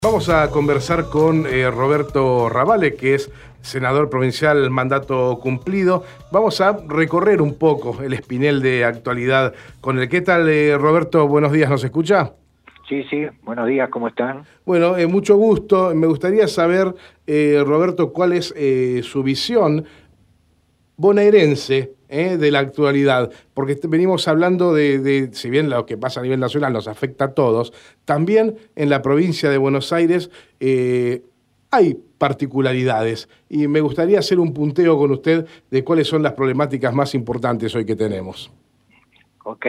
Vamos a conversar con Roberto Ravale, que es senador provincial mandato cumplido. Vamos a recorrer un poco el espinel de actualidad con él. ¿Qué tal, Roberto? Buenos días, ¿nos escucha? Sí, sí, buenos días, ¿cómo están? Bueno, mucho gusto. Me gustaría saber, Roberto, cuál es su visión bonaerense de la actualidad, porque venimos hablando si bien lo que pasa a nivel nacional nos afecta a todos, también en la provincia de Buenos Aires hay particularidades y me gustaría hacer un punteo con usted de cuáles son las problemáticas más importantes hoy que tenemos. Ok.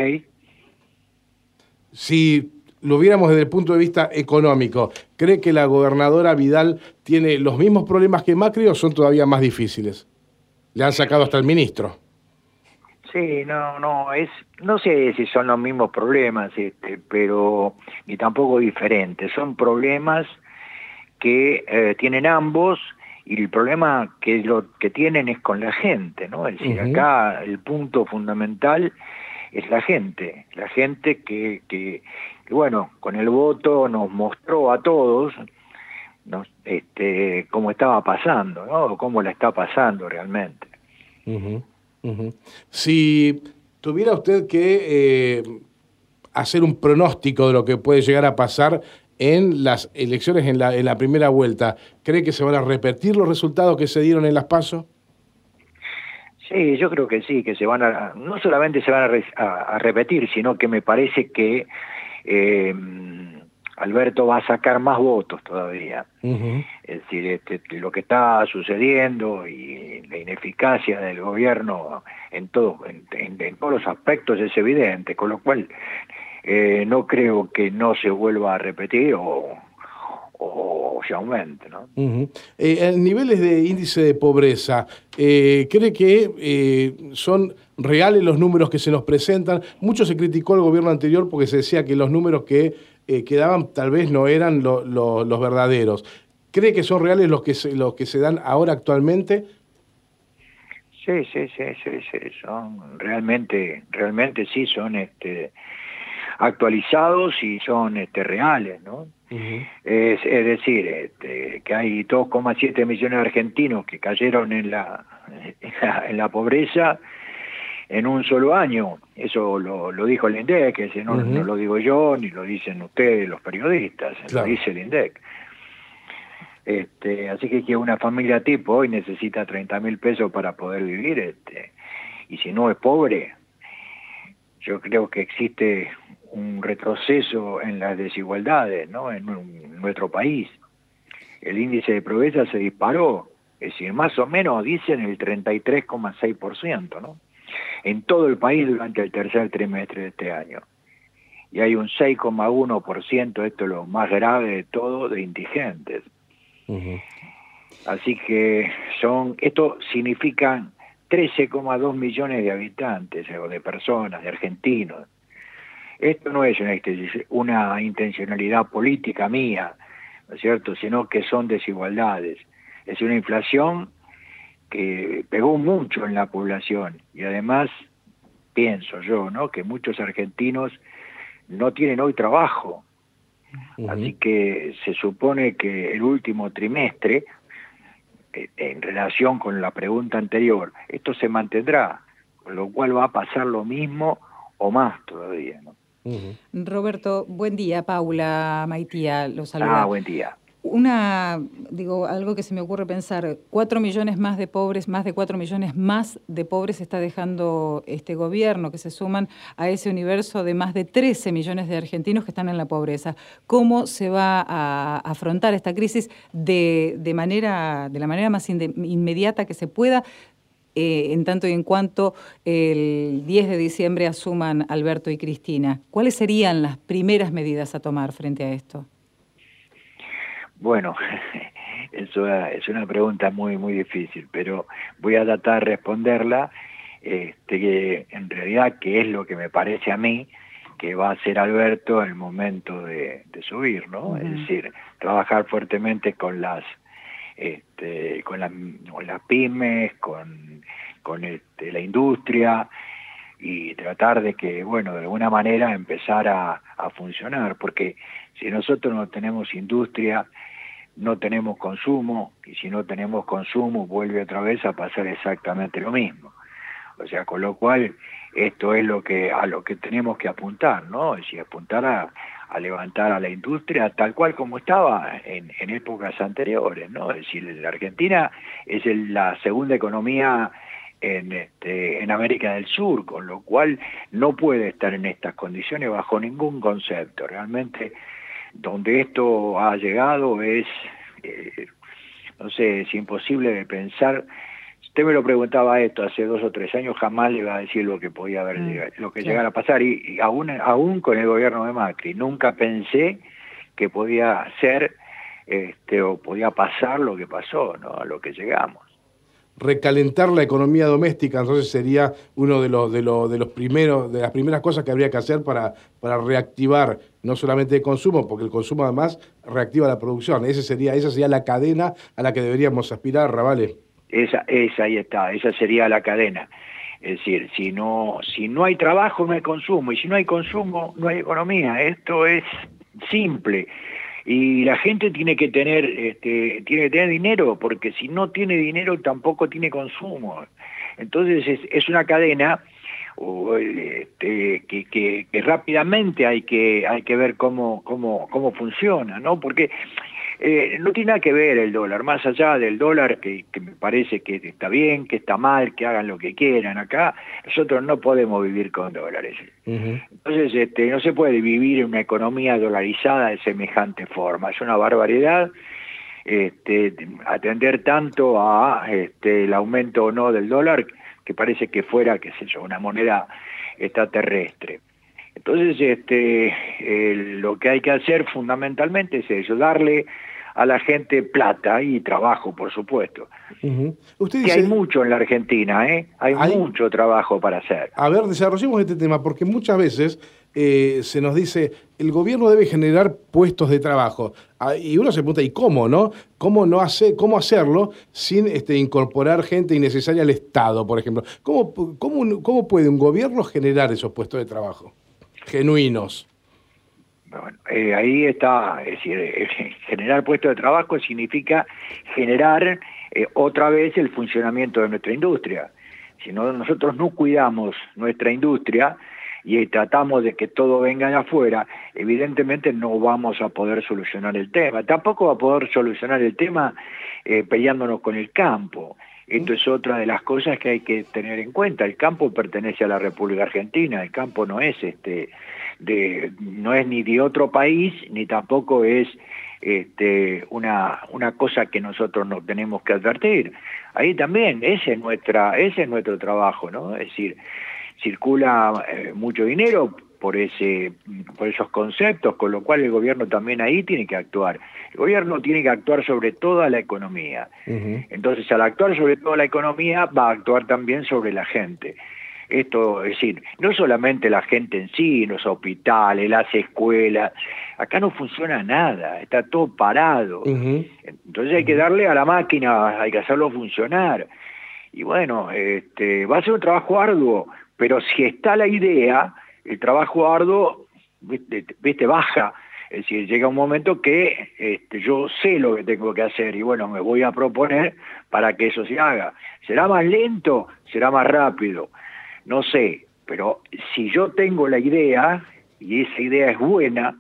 Si lo viéramos desde el punto de vista económico, ¿cree que la gobernadora Vidal tiene los mismos problemas que Macri o son todavía más difíciles? Le han sacado hasta el ministro. Sí, no sé si son los mismos problemas, pero ni tampoco diferentes. Son problemas que tienen ambos y el problema que lo que tienen es con la gente, ¿no? Es decir, Ujú. acá el punto fundamental es la gente que bueno, con el voto nos mostró a todos cómo estaba pasando, ¿no? Cómo la está pasando realmente. Ujú, ujú. Si tuviera usted que hacer un pronóstico de lo que puede llegar a pasar en las elecciones en la primera vuelta, ¿cree que se van a repetir los resultados que se dieron en las PASO? Sí, yo creo que sí, que no solamente se van a repetir, sino que me parece que eh, Alberto va a sacar más votos todavía. Ujú. Es decir, lo que está sucediendo y la ineficacia del gobierno en todos los aspectos es evidente, con lo cual no creo que no se vuelva a repetir o se aumente, ¿no? Ujú. En niveles de índice de pobreza, ¿cree que son reales los números que se nos presentan? Mucho se criticó al gobierno anterior porque se decía que los números que daban tal vez no eran los verdaderos. ¿Cree que son reales los que se dan ahora actualmente? Sí, sí, sí, sí, sí, son realmente sí son actualizados y son reales, ¿no? Ujú. Es decir, que hay 2,7 millones de argentinos que cayeron en la pobreza en un solo año. Eso lo dijo el INDEC, que no Ujú. lo digo yo, ni lo dicen ustedes los periodistas, lo Claro. dice el INDEC. Así que una familia tipo hoy necesita 30.000 pesos para poder vivir, y si no es pobre, yo creo que existe un retroceso en las desigualdades, ¿no? En nuestro país. El índice de pobreza se disparó, es decir, más o menos dicen el 33,6%, ¿no? En todo el país durante el tercer trimestre de este año. Y hay un 6,1%, esto es lo más grave de todo, de indigentes. Ujú. Así que esto significa 13,2 millones de habitantes o de personas, de argentinos. Esto no es una intencionalidad política mía, ¿no es cierto?, sino que son desigualdades. Es una inflación que pegó mucho en la población y además pienso yo, ¿no?, que muchos argentinos no tienen hoy trabajo. Ujú. Así que se supone que el último trimestre, en relación con la pregunta anterior, esto se mantendrá, con lo cual va a pasar lo mismo o más todavía, ¿no? Ujú. Roberto, buen día. Paula Maitía lo Ah, saluda. buen día. Algo que se me ocurre pensar, 4 millones más de pobres, más de 4 millones más de pobres está dejando este gobierno, que se suman a ese universo de más de 13 millones de argentinos que están en la pobreza. ¿Cómo se va a afrontar esta crisis de la manera más inmediata que se pueda? En tanto y en cuanto el 10 de diciembre asuman Alberto y Cristina. ¿Cuáles serían las primeras medidas a tomar frente a esto? Bueno, eso es una pregunta muy, muy difícil, pero voy a tratar de responderla, que en realidad, ¿qué es lo que me parece a mí que va a hacer Alberto en el momento de subir, ¿no? Es Ujú. decir, trabajar fuertemente con las pymes, con la industria, y tratar de que, bueno, de alguna manera empezar a funcionar, porque si nosotros no tenemos industria, no tenemos consumo, y si no tenemos consumo vuelve otra vez a pasar exactamente lo mismo. O sea, con lo cual esto es a lo que tenemos que apuntar, ¿no? Es decir, apuntar a levantar a la industria tal cual como estaba en épocas anteriores, ¿no? Es decir, la Argentina es la segunda economía en América del Sur, con lo cual no puede estar en estas condiciones bajo ningún concepto. Realmente, donde esto ha llegado es, no sé, es imposible de pensar. Usted me lo preguntaba esto hace 2 o 3 años, jamás le iba a decir lo que podía haber lo que llegara a pasar, y aún con el gobierno de Macri, nunca pensé que podía ser o podía pasar lo que pasó, ¿no? A lo que llegamos. Recalentar la economía doméstica, entonces sería uno de los primeros, de las primeras cosas que habría que hacer para reactivar no solamente el consumo, porque el consumo además reactiva la producción. Esa sería la cadena a la que deberíamos aspirar, Ravale. Esa ahí está, esa sería la cadena. Es decir, si no hay trabajo, no hay consumo, y si no hay consumo, no hay economía. Esto es simple. Y la gente tiene que tener dinero, porque si no tiene dinero tampoco tiene consumo. Entonces es una cadena que rápidamente hay que ver cómo funciona, ¿no? Porque no tiene nada que ver el dólar, más allá del dólar, que me parece que está bien, que está mal, que hagan lo que quieran. Acá nosotros no podemos vivir con dólares. Entonces no se puede vivir en una economía dolarizada de semejante forma. Es una barbaridad atender tanto a el aumento o no del dólar, que parece que fuera, qué sé yo, una moneda extraterrestre. Entonces lo que hay que hacer fundamentalmente es eso, darle a la gente plata y trabajo, por supuesto. Usted que dice, hay mucho en la Argentina, hay mucho trabajo para hacer. A ver, desarrollemos este tema, porque muchas veces se nos dice, el gobierno debe generar puestos de trabajo. Y uno se pregunta, ¿y cómo, no? ¿Cómo hacerlo sin incorporar gente innecesaria al Estado, por ejemplo? ¿Cómo puede un gobierno generar esos puestos de trabajo genuinos? Bueno, ahí está, es decir, generar puestos de trabajo significa generar otra vez el funcionamiento de nuestra industria. Si nosotros no cuidamos nuestra industria y tratamos de que todo venga de afuera, evidentemente no vamos a poder solucionar el tema. Tampoco va a poder solucionar el tema peleándonos con el campo. Esto es otra de las cosas que hay que tener en cuenta. El campo pertenece a la República Argentina, el campo no es no es ni de otro país, ni tampoco es una cosa que nosotros nos tenemos que advertir. Ahí también, ese es nuestro trabajo, ¿no? Es decir, circula mucho dinero por esos conceptos, con lo cual el gobierno también ahí tiene que actuar. El gobierno tiene que actuar sobre toda la economía. Entonces, al actuar sobre toda la economía, va a actuar también sobre la gente. Esto, es decir, no solamente la gente en sí, los hospitales, las escuelas, acá no funciona nada, está todo parado. Entonces hay que darle a la máquina, hay que hacerlo funcionar. Y bueno, va a ser un trabajo arduo, pero si está la idea, el trabajo arduo, viste, baja. Es decir, llega un momento que yo sé lo que tengo que hacer y bueno, me voy a proponer para que eso se haga. ¿Será más lento? ¿Será más rápido? No sé, pero si yo tengo la idea, y esa idea es buena,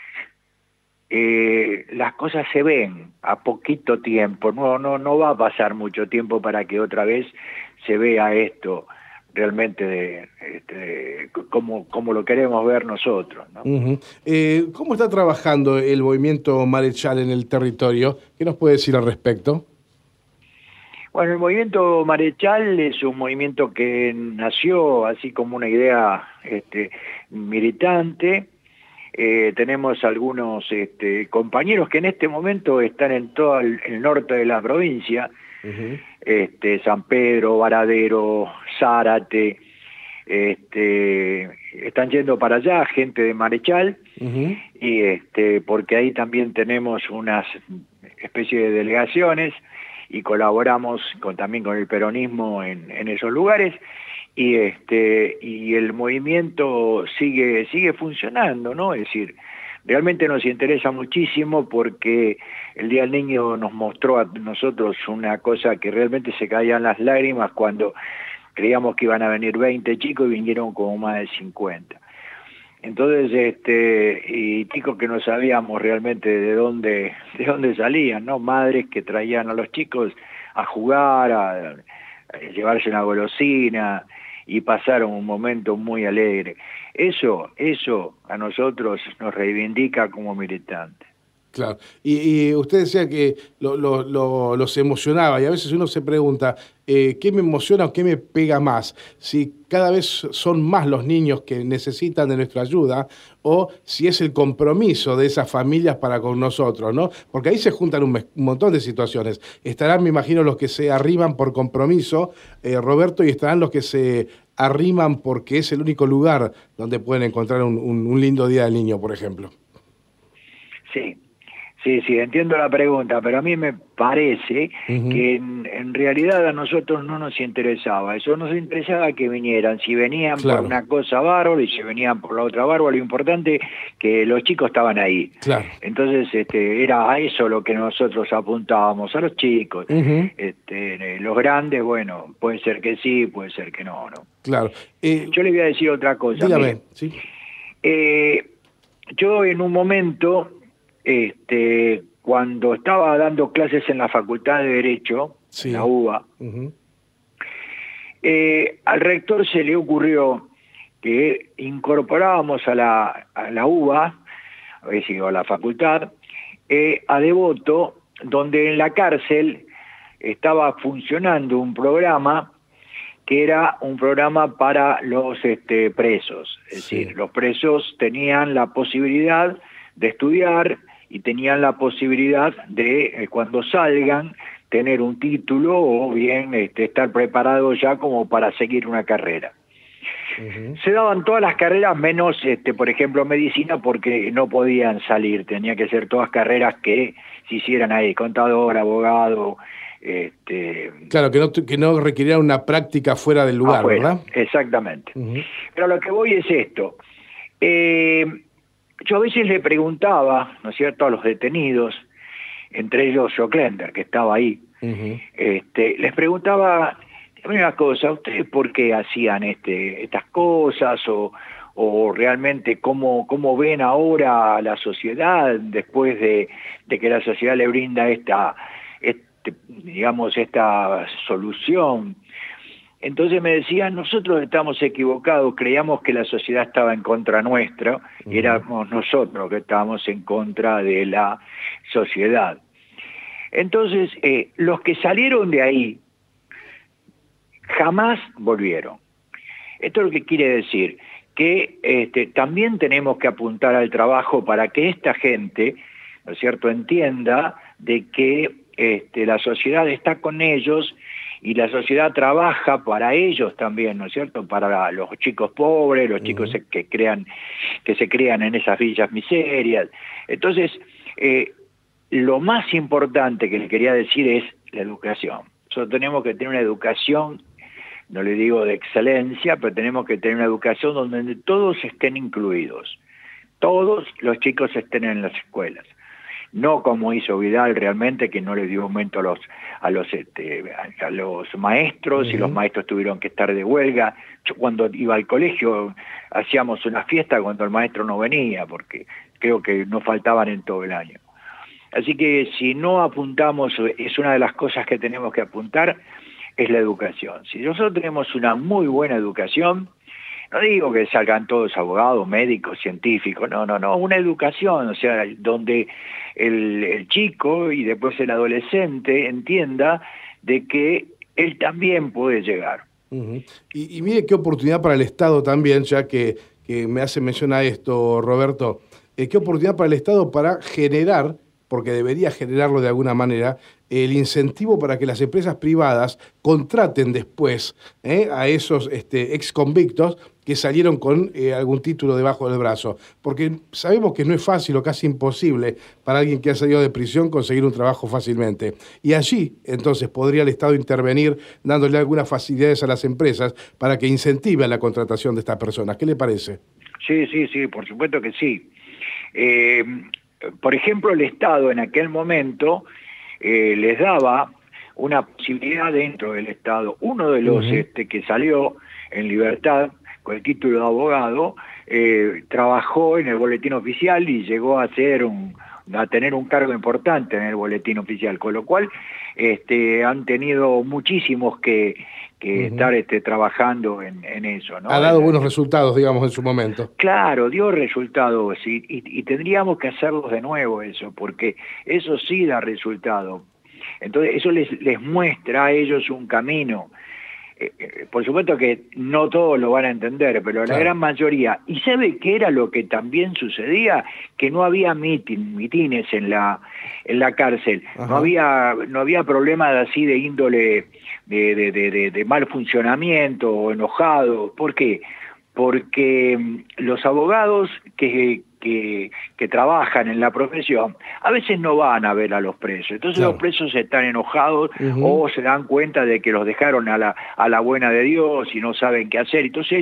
las cosas se ven a poquito tiempo, no va a pasar mucho tiempo para que otra vez se vea esto realmente como lo queremos ver nosotros, ¿no? ¿Cómo está trabajando el movimiento Marechal en el territorio? ¿Qué nos puede decir al respecto? Bueno, el movimiento Marechal es un movimiento que nació así como una idea militante. Tenemos algunos compañeros que en este momento están en todo el norte de la provincia, San Pedro, Varadero, Zárate, están yendo para allá gente de Marechal, y porque ahí también tenemos unas especie de delegaciones y colaboramos también con el peronismo en esos lugares, y el movimiento sigue funcionando, ¿no? Es decir, realmente nos interesa muchísimo porque el Día del Niño nos mostró a nosotros una cosa que realmente se caían las lágrimas cuando creíamos que iban a venir 20 chicos y vinieron como más de 50. Entonces, y chicos que no sabíamos realmente de dónde salían, ¿no? Madres que traían a los chicos a jugar, a llevarse una golosina, y pasaron un momento muy alegre. Eso a nosotros nos reivindica como militantes. Claro. Y usted decía que los emocionaba, y a veces uno se pregunta, ¿qué me emociona o qué me pega más? Si cada vez son más los niños que necesitan de nuestra ayuda, o si es el compromiso de esas familias para con nosotros, ¿no? Porque ahí se juntan un montón de situaciones. Estarán, me imagino, los que se arriman por compromiso, Roberto, y estarán los que se arriman porque es el único lugar donde pueden encontrar un lindo Día del Niño, por ejemplo. Sí, entiendo la pregunta, pero a mí me parece que en realidad a nosotros no nos interesaba eso, nos interesaba que vinieran, si venían por una cosa bárbaro y si venían por la otra bárbaro, lo importante que los chicos estaban ahí. Claro. Entonces era a eso lo que nosotros apuntábamos, a los chicos. Los grandes, bueno, puede ser que sí, puede ser que no. Claro. Yo le voy a decir otra cosa. Dígame, sí. Yo en un momento... cuando estaba dando clases en la Facultad de Derecho, en la UBA, al rector se le ocurrió que incorporábamos a la UBA, a la facultad, a Devoto, donde en la cárcel estaba funcionando un programa que era un programa para los presos. Es decir, los presos tenían la posibilidad de estudiar y tenían la posibilidad de, cuando salgan, tener un título o bien estar preparados ya como para seguir una carrera. Se daban todas las carreras menos, por ejemplo, medicina, porque no podían salir, tenía que ser todas carreras que se hicieran ahí, contador, abogado. Claro, que no requiriera una práctica fuera del lugar, afuera, ¿verdad? Exactamente. Pero lo que voy es esto. Yo a veces le preguntaba, ¿no es cierto?, a los detenidos, entre ellos Joclender, que estaba ahí, les preguntaba, una cosa, ¿ustedes por qué hacían estas cosas? O realmente cómo ven ahora a la sociedad después de que la sociedad le brinda esta solución. Entonces me decían, nosotros estamos equivocados, creíamos que la sociedad estaba en contra nuestra, y éramos nosotros que estábamos en contra de la sociedad. Entonces, los que salieron de ahí jamás volvieron. Esto es lo que quiere decir que también tenemos que apuntar al trabajo para que esta gente, ¿no es cierto?, entienda de que la sociedad está con ellos y la sociedad trabaja para ellos también, ¿no es cierto?, para los chicos pobres, los chicos que se crean en esas villas miserias. Entonces, lo más importante que le quería decir es la educación. Nosotros tenemos que tener una educación, no le digo de excelencia, pero tenemos que tener una educación donde todos estén incluidos, todos los chicos estén en las escuelas. No como hizo Vidal realmente, que no le dio aumento a los maestros, y los maestros tuvieron que estar de huelga. Yo cuando iba al colegio hacíamos una fiesta cuando el maestro no venía, porque creo que no faltaban en todo el año. Así que si no apuntamos, es una de las cosas que tenemos que apuntar, es la educación. Si nosotros tenemos una muy buena educación, no digo que salgan todos abogados, médicos, científicos, no, una educación, o sea, donde el chico y después el adolescente entienda de que él también puede llegar. Y mire qué oportunidad para el Estado también, ya que me hace mención a esto, Roberto, qué oportunidad para el Estado para generar, porque debería generarlo de alguna manera, el incentivo para que las empresas privadas contraten después a esos ex convictos que salieron con algún título debajo del brazo. Porque sabemos que no es fácil o casi imposible para alguien que ha salido de prisión conseguir un trabajo fácilmente. Y allí, entonces, podría el Estado intervenir dándole algunas facilidades a las empresas para que incentiven la contratación de estas personas. ¿Qué le parece? Sí, por supuesto que sí. Por ejemplo, el Estado en aquel momento les daba una posibilidad dentro del Estado. Uno de los que salió en libertad con el título de abogado, trabajó en el boletín oficial y llegó a tener un cargo importante en el boletín oficial, con lo cual han tenido muchísimos que estar trabajando en eso, ¿no? Ha dado buenos resultados, digamos, en su momento. Claro, dio resultados y tendríamos que hacerlos de nuevo eso, porque eso sí da resultado. Entonces eso les muestra a ellos un camino. Por supuesto que no todos lo van a entender, pero la gran mayoría. ¿Y sabe qué era lo que también sucedía? Que no había mitines en la cárcel. No había problemas así de índole de mal funcionamiento o enojado. ¿Por qué? Porque los abogados que trabajan en la profesión a veces no van a ver a los presos, entonces los presos están enojados o se dan cuenta de que los dejaron a la buena de Dios y no saben qué hacer. Entonces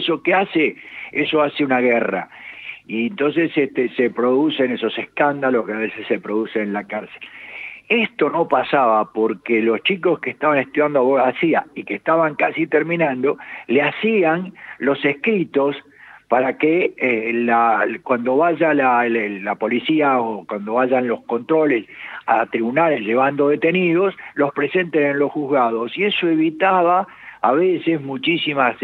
eso hace una guerra y entonces se producen esos escándalos que a veces se producen en la cárcel. Esto no pasaba porque los chicos que estaban estudiando abogacía y que estaban casi terminando le hacían los escritos para que cuando vaya la policía o cuando vayan los controles a tribunales llevando detenidos, los presenten en los juzgados. Y eso evitaba a veces muchísimos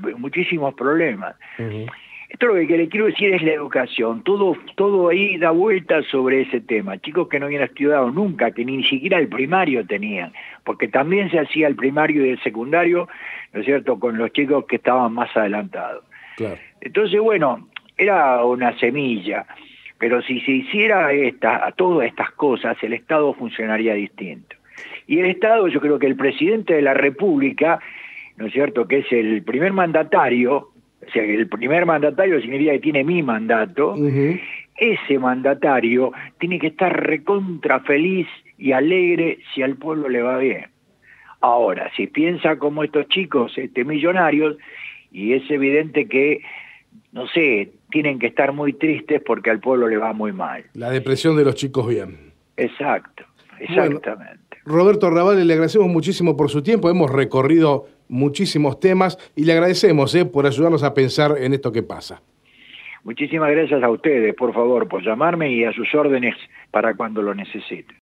problemas. Esto lo que le quiero decir es la educación. Todo ahí da vuelta sobre ese tema. Chicos que no habían estudiado nunca, que ni siquiera el primario tenían, porque también se hacía el primario y el secundario, ¿no es cierto?, con los chicos que estaban más adelantados. Claro. Entonces, bueno, era una semilla, pero si se hiciera todas estas cosas, el Estado funcionaría distinto. Y el Estado, yo creo que el presidente de la República, ¿no es cierto?, que es el primer mandatario, o sea, el primer mandatario significa que tiene mi mandato, ese mandatario tiene que estar recontra feliz y alegre si al pueblo le va bien. Ahora, si piensa como estos chicos millonarios, y es evidente que, no sé, tienen que estar muy tristes porque al pueblo le va muy mal. La depresión de los chicos bien. Exacto, exactamente. Bueno, Roberto Arrabale, le agradecemos muchísimo por su tiempo, hemos recorrido muchísimos temas y le agradecemos por ayudarnos a pensar en esto que pasa. Muchísimas gracias a ustedes, por favor, por llamarme y a sus órdenes para cuando lo necesiten.